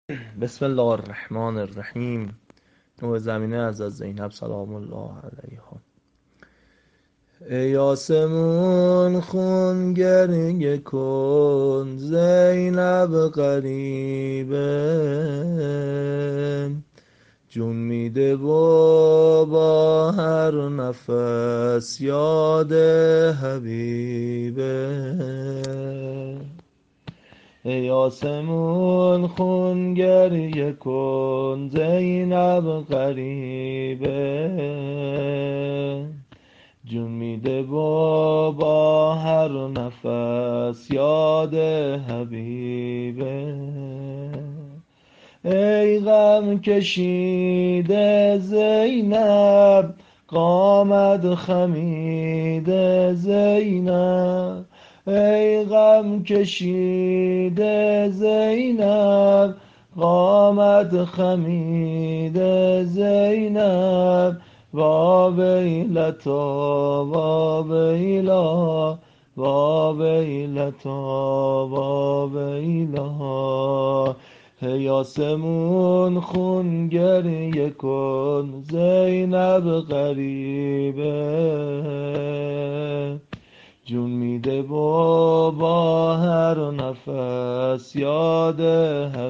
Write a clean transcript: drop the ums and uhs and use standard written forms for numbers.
بسم الله الرحمن الرحیم. نوع زمینه از زینب سلام الله علیها. ای آسمون خون گریه کن، زینب غریبه جون میده و با هر نفس یاد حبیبه. ای آسمون خون گریه کن، زینب غریبه جون میده با هر نفس یاد حبیبه. ای غم کشیده زینب، قامت خمیده زینب. ای غم کشیده زینب، قامت خمیده زینب. وا ویلتا وا ویلا، وا ویلتا وا ویلا. ای آسمون خون گریه کن، زینب غریبه جون میده و با هر نفس یاد